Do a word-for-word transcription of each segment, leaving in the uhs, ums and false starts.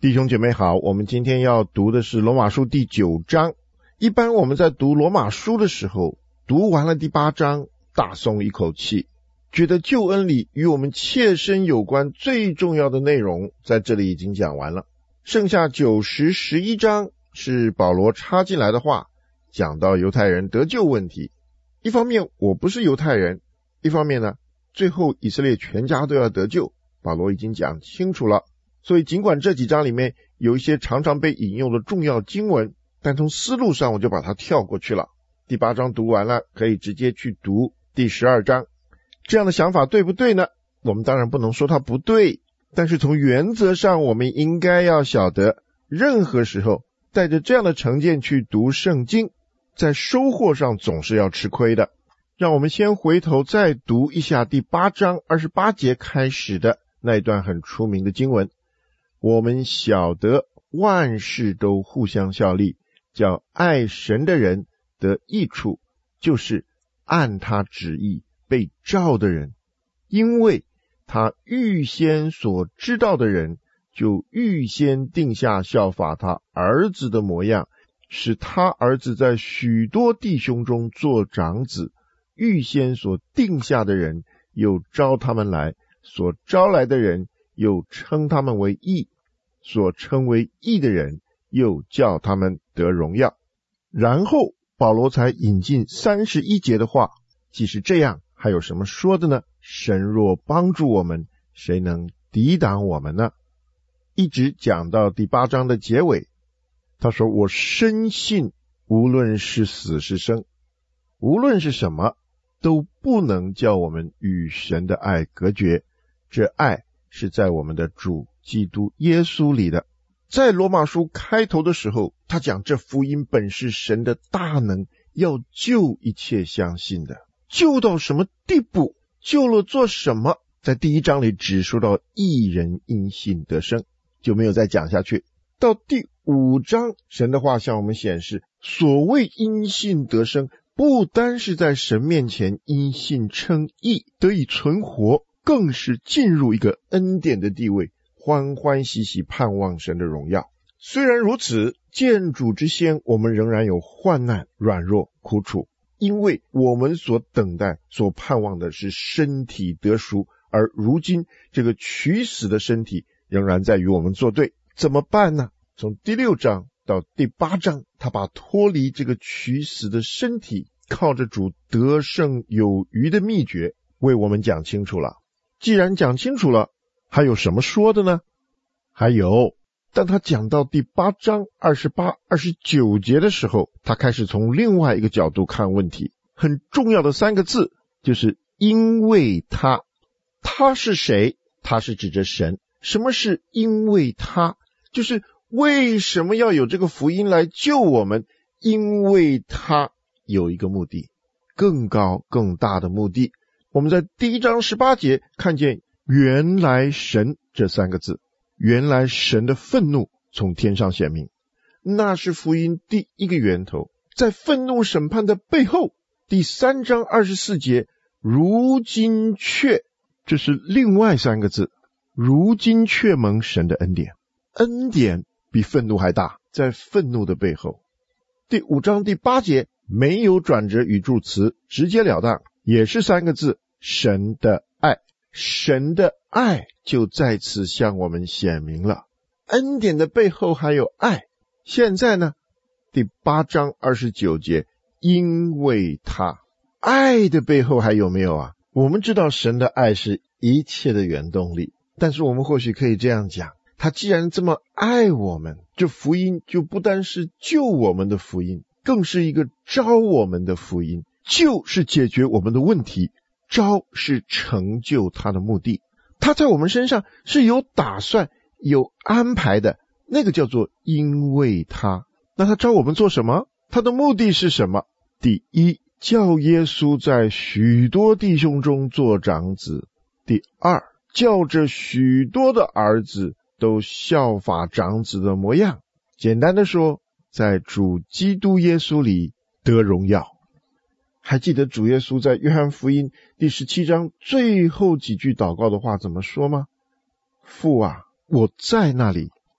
弟兄姐妹好，我们今天要读的是罗马书第九章。一般我们在读罗马书的时候，读完了第八章，大松一口气，觉得救恩里与我们切身有关最重要的内容在这里已经讲完了，剩下九十、十一章是保罗插进来的话，讲到犹太人得救问题。一方面我不是犹太人，一方面呢，最后以色列全家都要得救，保罗已经讲清楚了。所以尽管这几章里面有一些常常被引用的重要经文，但从思路上我就把它跳过去了。第八章读完了，可以直接去读第十二章。这样的想法对不对呢？我们当然不能说它不对，但是从原则上我们应该要晓得，任何时候带着这样的成见去读圣经，在收获上总是要吃亏的。让我们先回头再读一下第八章二十八节开始的那一段很出名的经文。我们晓得万事都互相效力，叫爱神的人得益处，就是按他旨意被召的人。因为他预先所知道的人，就预先定下效法他儿子的模样，使他儿子在许多弟兄中做长子。预先所定下的人，又招他们来，所招来的人，又称他们为义，所称为义的人，又叫他们得荣耀。然后保罗才引进三十一节的话，即使这样，还有什么说的呢？神若帮助我们，谁能抵挡我们呢？一直讲到第八章的结尾，他说，我深信无论是死是生，无论是什么，都不能叫我们与神的爱隔绝。这爱是在我们的主基督耶稣里的。在罗马书开头的时候，他讲这福音本是神的大能，要救一切相信的。救到什么地步？救了做什么？在第一章里只说到义人因信得生，就没有再讲下去。到第五章，神的话向我们显示，所谓因信得生，不单是在神面前因信称义得以存活，更是进入一个恩典的地位，欢欢喜喜盼望神的荣耀。虽然如此，见主之先，我们仍然有患难、软弱、苦楚，因为我们所等待、所盼望的是身体得赎，而如今这个取死的身体仍然在与我们作对。怎么办呢？从第六章到第八章，他把脱离这个取死的身体，靠着主得胜有余的秘诀为我们讲清楚了。既然讲清楚了，还有什么说的呢？还有，当他讲到第八章二十八、二十九节的时候，他开始从另外一个角度看问题。很重要的三个字，就是因为他。他是谁？他是指着神。什么是因为他？就是为什么要有这个福音来救我们？因为他有一个目的，更高更大的目的。我们在第一章十八节看见原来神这三个字，原来神的愤怒从天上显明，那是福音第一个源头。在愤怒审判的背后，第三章二十四节，如今却，这是另外三个字，如今却蒙神的恩典。恩典比愤怒还大，在愤怒的背后。第五章第八节没有转折语助词，直截了当，也是三个字，神的爱。神的爱就在此向我们显明了，恩典的背后还有爱。现在呢，第八章二十九节，因为他，爱的背后还有没有啊？我们知道神的爱是一切的原动力，但是我们或许可以这样讲，他既然这么爱我们，这福音就不单是救我们的福音，更是一个招我们的福音。救是解决我们的问题，招是成就他的目的。他在我们身上是有打算、有安排的，那个叫做因为他。那他招我们做什么？他的目的是什么？第一，叫耶稣在许多弟兄中做长子。第二，叫这许多的儿子都效法长子的模样。简单的说，在主基督耶稣里得荣耀。还记得主耶稣在约翰福音第十七章最后几句祷告的话怎么说吗？父啊，我在那里，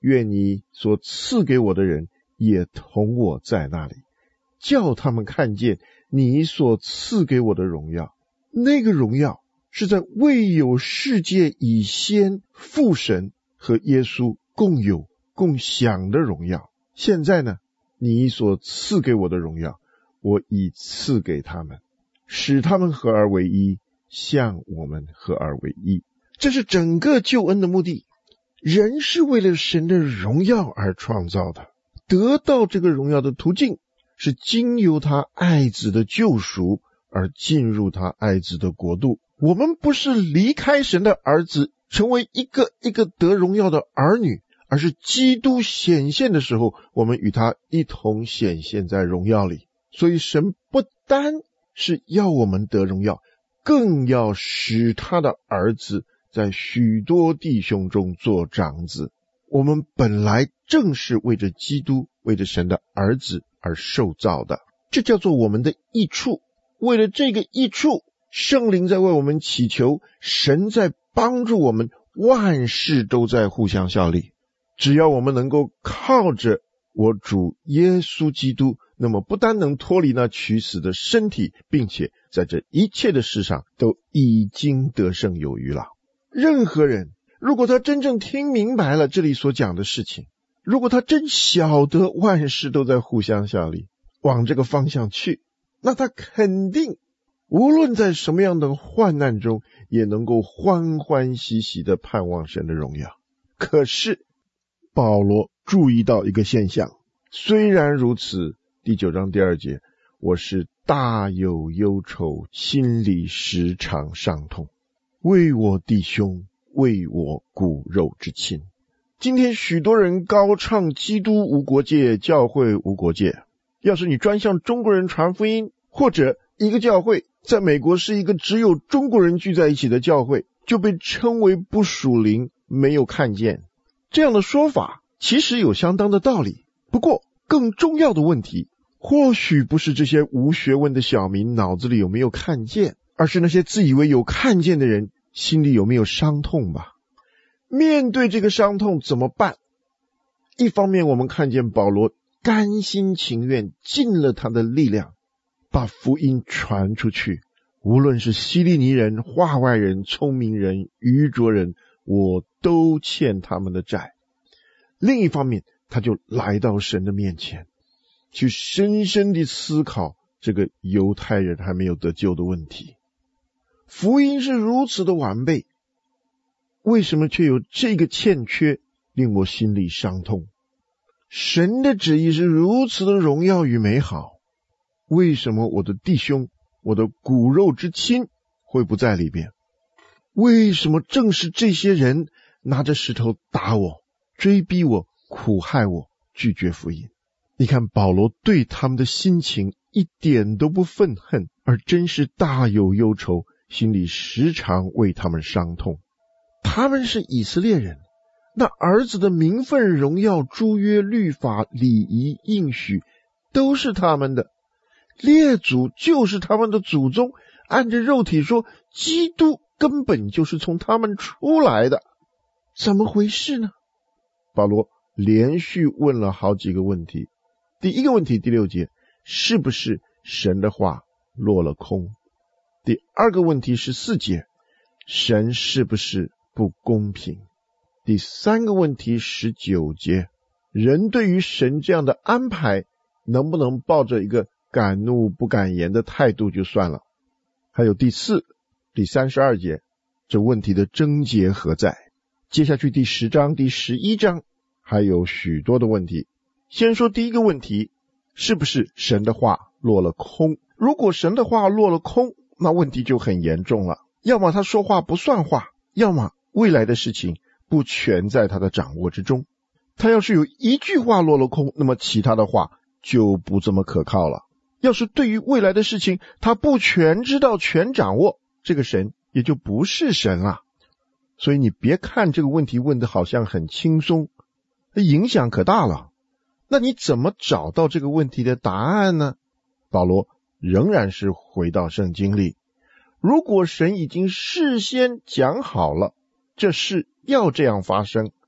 愿你所赐给我的人也同我在那里，叫他们看见你所赐给我的荣耀。那个荣耀是在未有世界以先父神和耶稣共有共享的荣耀。现在呢，你所赐给我的荣耀，我已赐给他们，使他们合而为一，像我们合而为一。这是整个救恩的目的。人是为了神的荣耀而创造的，得到这个荣耀的途径是经由他爱子的救赎而进入他爱子的国度。我们不是离开神的儿子，成为一个一个得荣耀的儿女，而是基督显现的时候，我们与他一同显现在荣耀里。所以神不单是要我们得荣耀，更要使他的儿子在许多弟兄中做长子。我们本来正是为着基督，为着神的儿子而受造的，这叫做我们的益处。为了这个益处，圣灵在为我们祈求，神在帮助我们，万事都在互相效力。只要我们能够靠着我主耶稣基督，那么不单能脱离那取死的身体，并且在这一切的事上都已经得胜有余了。任何人如果他真正听明白了这里所讲的事情，如果他真晓得万事都在互相效力，往这个方向去，那他肯定无论在什么样的患难中，也能够欢欢喜喜的盼望神的荣耀。可是保罗注意到一个现象，虽然如此，第九章第二节，我是大有忧愁，心里时常伤痛，为我弟兄，为我骨肉之亲。今天许多人高唱基督无国界，教会无国界。要是你专向中国人传福音，或者一个教会在美国是一个只有中国人聚在一起的教会，就被称为不属灵，没有看见。这样的说法其实有相当的道理，不过更重要的问题，或许不是这些无学问的小民脑子里有没有看见，而是那些自以为有看见的人心里有没有伤痛吧。面对这个伤痛怎么办？一方面我们看见保罗甘心情愿尽了他的力量，把福音传出去，无论是希利尼人、化外人、聪明人、愚拙人，我都欠他们的债。另一方面，他就来到神的面前，去深深地思考这个犹太人还没有得救的问题。福音是如此的完备，为什么却有这个欠缺，令我心里伤痛？神的旨意是如此的荣耀与美好，为什么我的弟兄，我的骨肉之亲会不在里边？为什么正是这些人拿着石头打我，追逼我，苦害我，拒绝福音？你看保罗对他们的心情一点都不愤恨，而真是大有忧愁，心里时常为他们伤痛。他们是以色列人，那儿子的名分、荣耀、诸约、律法、礼仪、应许都是他们的，列祖就是他们的祖宗，按着肉体说，基督根本就是从他们出来的，怎么回事呢？保罗连续问了好几个问题。第一个问题，第六节，是不是神的话落了空？第二个问题，十四节，神是不是不公平？第三个问题，十九节，人对于神这样的安排，能不能抱着一个敢怒不敢言的态度就算了？还有第四、第三十二节，这问题的症结何在？接下去第十章、第十一章还有许多的问题。先说第一个问题，是不是神的话落了空？如果神的话落了空，那问题就很严重了。要么他说话不算话，要么未来的事情不全在他的掌握之中。他要是有一句话落了空，那么其他的话就不这么可靠了。要是对于未来的事情他不全知道、全掌握，这个神也就不是神了。所以你别看这个问题问得好像很轻松，影响可大了。那你怎么找到这个问题的答案呢？保罗仍然是回到圣经里，如果神已经事先讲好了这事要这样发生，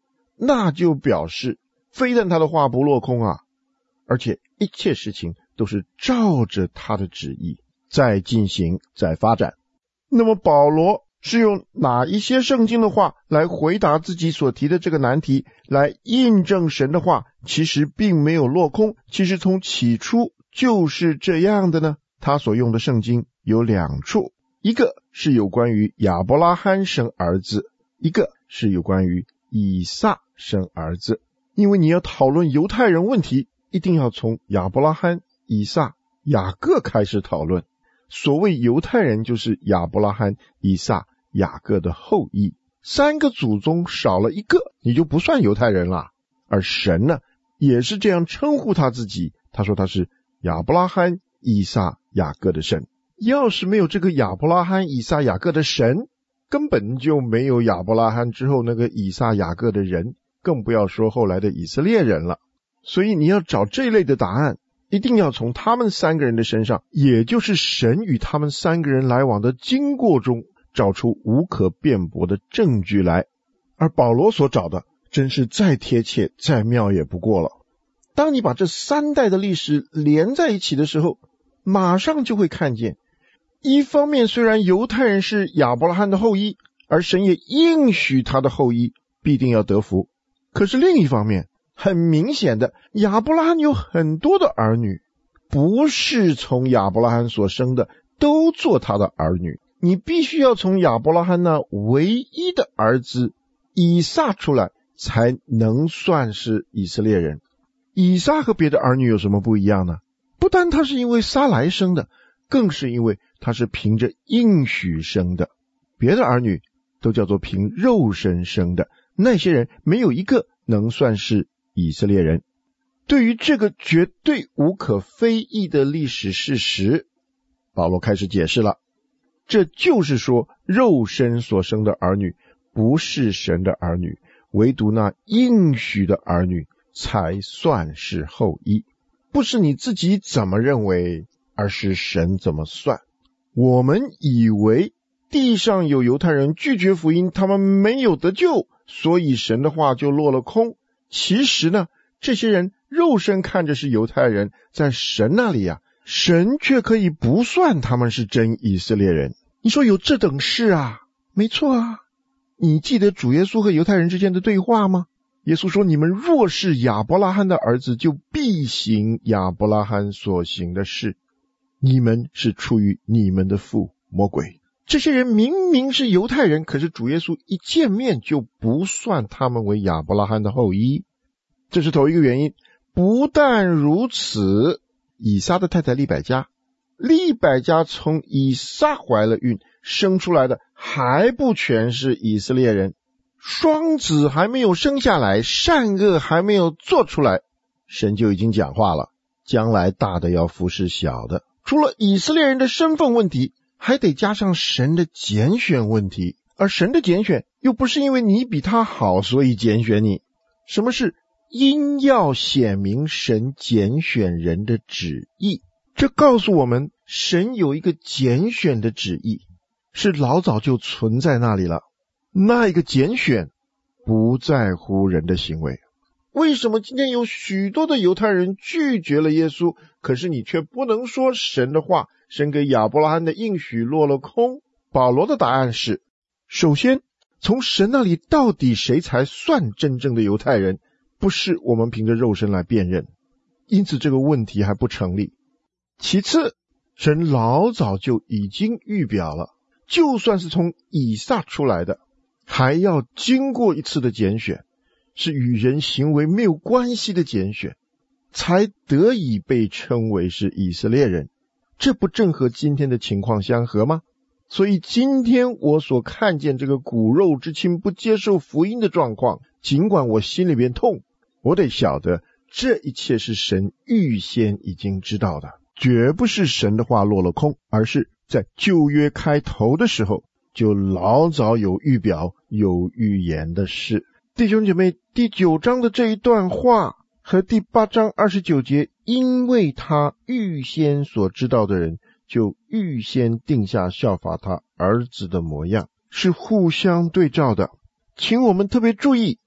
那就表示非但他的话不落空啊，而且一切事情都是照着他的旨意在进行在发展。那么保罗是用哪一些圣经的话来回答自己所提的这个难题，来印证神的话其实并没有落空，其实从起初就是这样的呢？他所用的圣经有两处，一个是有关于亚伯拉罕生儿子，一个是有关于以撒生儿子。因为你要讨论犹太人问题，一定要从亚伯拉罕、以撒、雅各开始讨论。所谓犹太人就是亚伯拉罕、以撒、雅各的后裔，三个祖宗少了一个，你就不算犹太人了。而神呢，也是这样称呼他自己，他说他是亚伯拉罕、以撒、雅各的神。要是没有这个亚伯拉罕、以撒、雅各的神，根本就没有亚伯拉罕之后那个以撒、雅各的人，更不要说后来的以色列人了。所以你要找这类的答案，一定要从他们三个人的身上，也就是神与他们三个人来往的经过中，找出无可辩驳的证据来。而保罗所找的真是再贴切再妙也不过了。当你把这三代的历史连在一起的时候，马上就会看见，一方面虽然犹太人是亚伯拉罕的后裔，而神也应许他的后裔必定要得福，可是另一方面，很明显的，亚伯拉罕有很多的儿女，不是从亚伯拉罕所生的都做他的儿女，你必须要从亚伯拉罕那唯一的儿子以撒出来，才能算是以色列人。以撒和别的儿女有什么不一样呢？不单他是因为撒来生的，更是因为他是凭着应许生的。别的儿女都叫做凭肉身生的，那些人没有一个能算是以色列人。对于这个绝对无可非议的历史事实，保罗开始解释了。这就是说，肉身所生的儿女不是神的儿女，唯独那应许的儿女才算是后裔。不是你自己怎么认为，而是神怎么算。我们以为地上有犹太人拒绝福音，他们没有得救，所以神的话就落了空。其实呢，这些人肉身看着是犹太人，在神那里啊，神却可以不算他们是真以色列人。你说有这等事啊？没错啊。你记得主耶稣和犹太人之间的对话吗？耶稣说，你们若是亚伯拉罕的儿子，就必行亚伯拉罕所行的事。你们是出于你们的父魔鬼。这些人明明是犹太人，可是主耶稣一见面就不算他们为亚伯拉罕的后裔。这是头一个原因。不但如此，以撒的太太利百加，利百加从以撒怀了孕，生出来的还不全是以色列人。双子还没有生下来，善恶还没有做出来，神就已经讲话了，将来大的要服侍小的。除了以色列人的身份问题，还得加上神的拣选问题，而神的拣选又不是因为你比他好所以拣选你。什么是因要显明神拣选人的旨意？这告诉我们，神有一个拣选的旨意，是老早就存在那里了。那一个拣选不在乎人的行为。为什么今天有许多的犹太人拒绝了耶稣，可是你却不能说神的话，神给亚伯拉罕的应许落了空？保罗的答案是，首先从神那里到底谁才算真正的犹太人，不是我们凭着肉身来辨认，因此这个问题还不成立。其次，神老早就已经预表了，就算是从以撒出来的，还要经过一次的拣选，是与人行为没有关系的拣选，才得以被称为是以色列人。这不正和今天的情况相合吗？所以今天我所看见这个骨肉之亲不接受福音的状况，尽管我心里边痛，我得晓得这一切是神预先已经知道的，绝不是神的话落了空，而是在旧约开头的时候就老早有预表有预言的事。弟兄姐妹，第九章的这一段话和第八章二十九节，因为他预先所知道的人，就预先定下效法他儿子的模样，是互相对照的。请我们特别注意，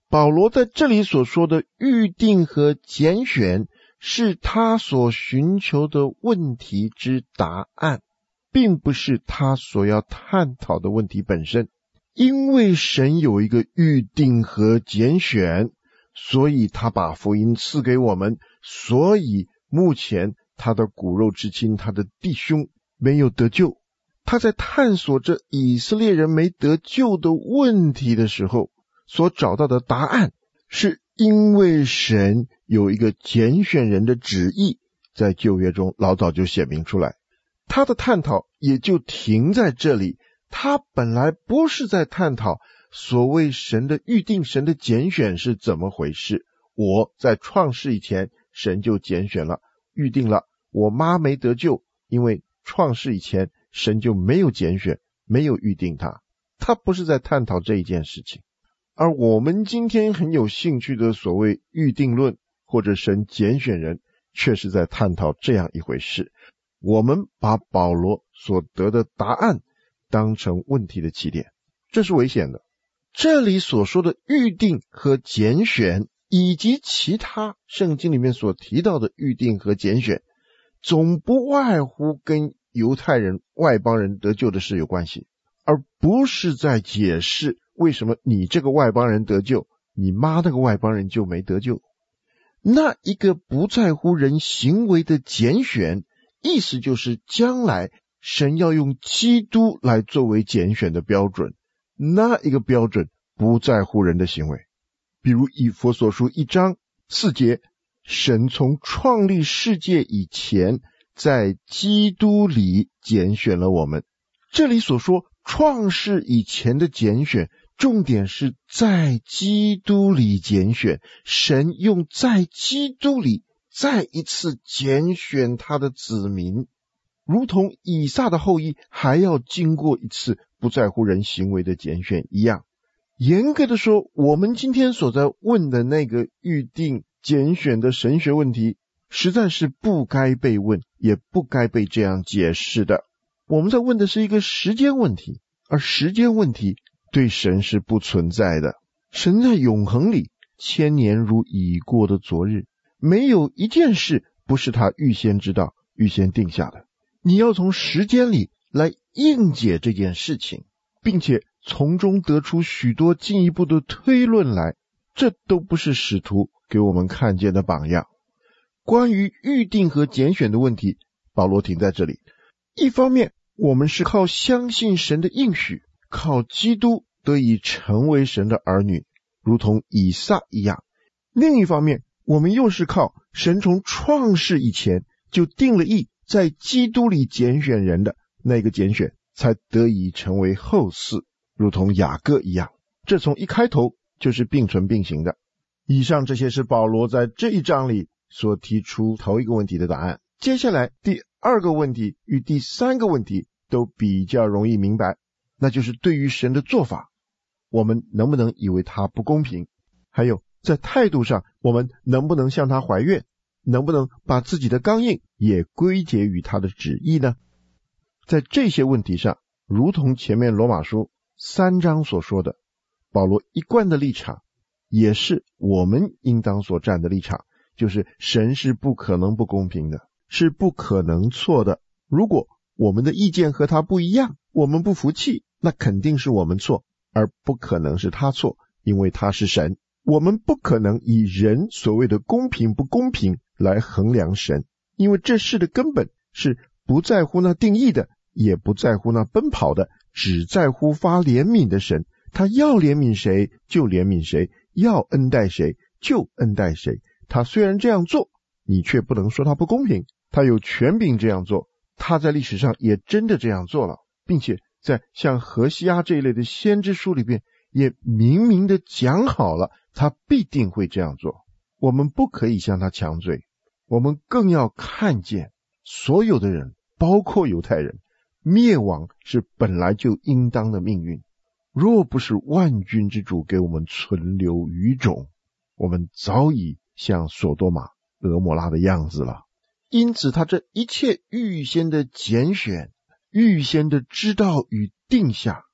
保罗在这里所说的预定和拣选，是他所寻求的问题之答案，并不是他所要探讨的问题本身。因为神有一个预定和拣选，所以他把福音赐给我们，所以目前他的骨肉之亲，他的弟兄没有得救。他在探索这以色列人没得救的问题的时候，所找到的答案，是因为神有一个拣选人的旨意，在旧约中老早就显明出来。他的探讨也就停在这里，他本来不是在探讨所谓神的预定，神的拣选是怎么回事。我在创世以前，神就拣选了，预定了。我妈没得救，因为创世以前神就没有拣选，没有预定他。他不是在探讨这一件事情。而我们今天很有兴趣的所谓预定论，或者神拣选人，却是在探讨这样一回事。我们把保罗所得的答案当成问题的起点，这是危险的。这里所说的预定和拣选，以及其他圣经里面所提到的预定和拣选，总不外乎跟犹太人、外邦人得救的事有关系，而不是在解释为什么你这个外邦人得救，你妈那个外邦人就没得救。那一个不在乎人行为的拣选，意思就是将来神要用基督来作为拣选的标准，那一个标准不在乎人的行为。比如以弗所书一章四节，神从创立世界以前，在基督里拣选了我们。这里所说创世以前的拣选，重点是在基督里拣选，神用在基督里再一次拣选他的子民，如同以撒的后裔还要经过一次不在乎人行为的拣选一样。严格的说，我们今天所在问的那个预定拣选的神学问题，实在是不该被问，也不该被这样解释的。我们在问的是一个时间问题，而时间问题对神是不存在的。神在永恒里，千年如已过的昨日，没有一件事不是他预先知道、预先定下的。你要从时间里来应解这件事情，并且从中得出许多进一步的推论来，这都不是使徒给我们看见的榜样。关于预定和拣选的问题，保罗停在这里。一方面，我们是靠相信神的应许，靠基督得以成为神的儿女，如同以撒一样。另一方面，我们又是靠神从创世以前就定了义，在基督里拣选人的那个拣选，才得以成为后嗣，如同雅各一样。这从一开头就是并存并行的。以上这些是保罗在这一章里所提出头一个问题的答案。接下来第二个问题与第三个问题都比较容易明白，那就是对于神的做法，我们能不能以为他不公平？还有在态度上，我们能不能向他怀怨？能不能把自己的刚硬也归结于他的旨意呢？在这些问题上，如同前面罗马书三章所说的，保罗一贯的立场也是我们应当所站的立场，就是神是不可能不公平的，是不可能错的。如果我们的意见和他不一样，我们不服气，那肯定是我们错，而不可能是他错，因为他是神。我们不可能以人所谓的公平不公平来衡量神，因为这事的根本是不在乎那定义的，也不在乎那奔跑的，只在乎发怜悯的神。他要怜悯谁就怜悯谁，要恩待谁就恩待谁。他虽然这样做，你却不能说他不公平，他有权柄这样做，他在历史上也真的这样做了，并且在像何西阿这一类的先知书里边也明明的讲好了，他必定会这样做。我们不可以向他强嘴，我们更要看见所有的人，包括犹太人，灭亡是本来就应当的命运。若不是万军之主给我们存留余种，我们早已像所多玛、蛾摩拉的样子了。因此他这一切预先的拣选，预先的知道与定下，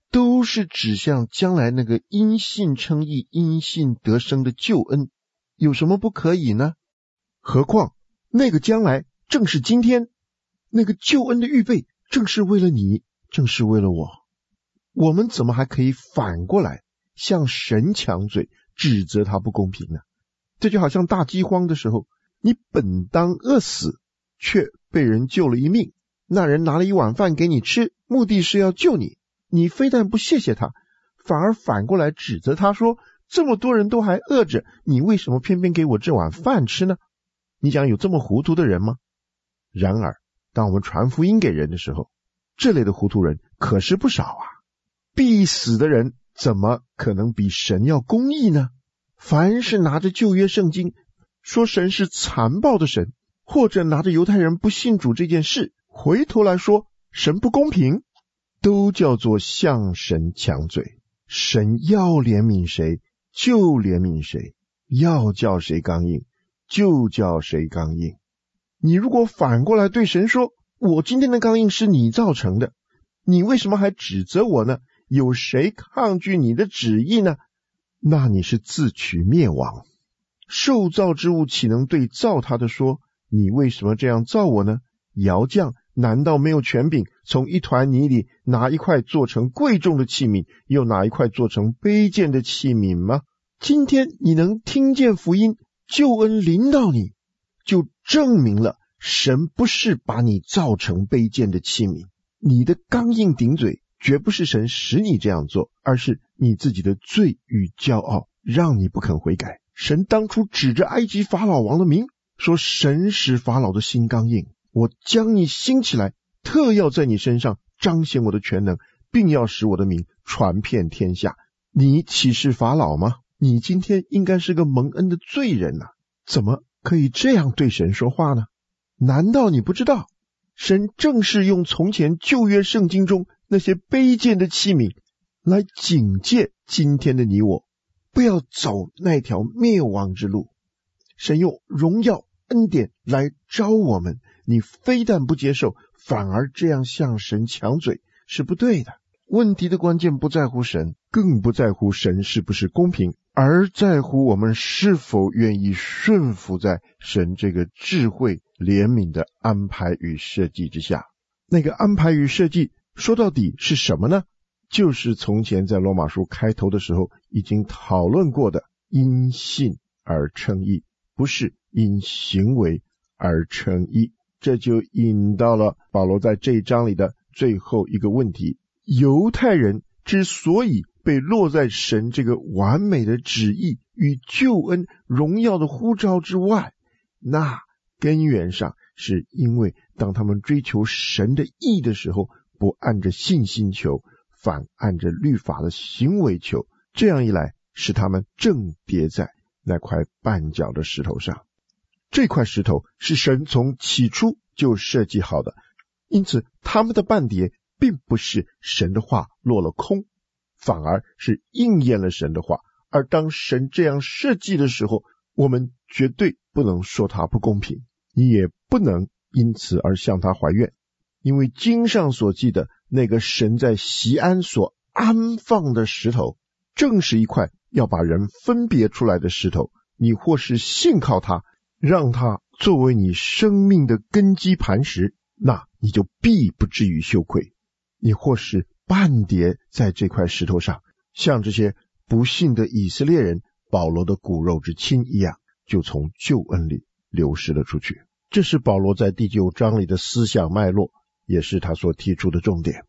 都是指向将来那个因信称义、因信得生的救恩，有什么不可以呢？何况那个将来正是今天，那个救恩的预备正是为了你，正是为了我。我们怎么还可以反过来向神抢嘴，指责他不公平呢？这就好像大饥荒的时候，你本当饿死，却被人救了一命，那人拿了一碗饭给你吃，目的是要救你，你非但不谢谢他，反而反过来指责他说，这么多人都还饿着，你为什么偏偏给我这碗饭吃呢？你想有这么糊涂的人吗？然而当我们传福音给人的时候，这类的糊涂人可是不少啊。必死的人怎么可能比神要公义呢？凡是拿着旧约圣经说神是残暴的神，或者拿着犹太人不信主这件事回头来说神不公平，都叫做向神抢嘴。神要怜悯谁就怜悯谁，要叫谁刚硬就叫谁刚硬。你如果反过来对神说，我今天的刚硬是你造成的，你为什么还指责我呢？有谁抗拒你的旨意呢？那你是自取灭亡。受造之物岂能对造他的说，你为什么这样造我呢？窑匠难道没有权柄从一团泥里拿一块做成贵重的器皿，又拿一块做成卑贱的器皿吗？今天你能听见福音，救恩临到你，就证明了神不是把你造成卑贱的器皿。你的刚硬顶嘴绝不是神使你这样做，而是你自己的罪与骄傲让你不肯悔改。神当初指着埃及法老王的名说，神使法老的心刚硬，我将你兴起来，特要在你身上彰显我的全能，并要使我的名传遍天下。你岂是法老吗？你今天应该是个蒙恩的罪人啊，怎么可以这样对神说话呢？难道你不知道，神正是用从前旧约圣经中那些卑贱的器皿来警戒今天的你我，不要走那条灭亡之路。神用荣耀恩典来招我们，你非但不接受，反而这样向神抢嘴，是不对的。问题的关键不在乎神，更不在乎神是不是公平，而在乎我们是否愿意顺服在神这个智慧怜悯的安排与设计之下。那个安排与设计说到底是什么呢？就是从前在罗马书开头的时候已经讨论过的，因信而称义，不是因行为而称义。这就引到了保罗在这一章里的最后一个问题，犹太人之所以被落在神这个完美的旨意与救恩荣耀的呼召之外，那根源上是因为当他们追求神的义的时候，不按着信心求，反按着律法的行为求，这样一来使他们正跌在那块绊脚的石头上。这块石头是神从起初就设计好的，因此他们的絆跌并不是神的话落了空，反而是应验了神的话。而当神这样设计的时候，我们绝对不能说他不公平，你也不能因此而向他怀怨，因为经上所记的那个神在锡安所安放的石头，正是一块要把人分别出来的石头。你或是信靠他，让他作为你生命的根基磐石，那你就必不至于羞愧。你或是絆跌在这块石头上，像这些不信的以色列人保罗的骨肉之亲一样，就从救恩里流失了出去。这是保罗在第九章里的思想脉络，也是他所提出的重点。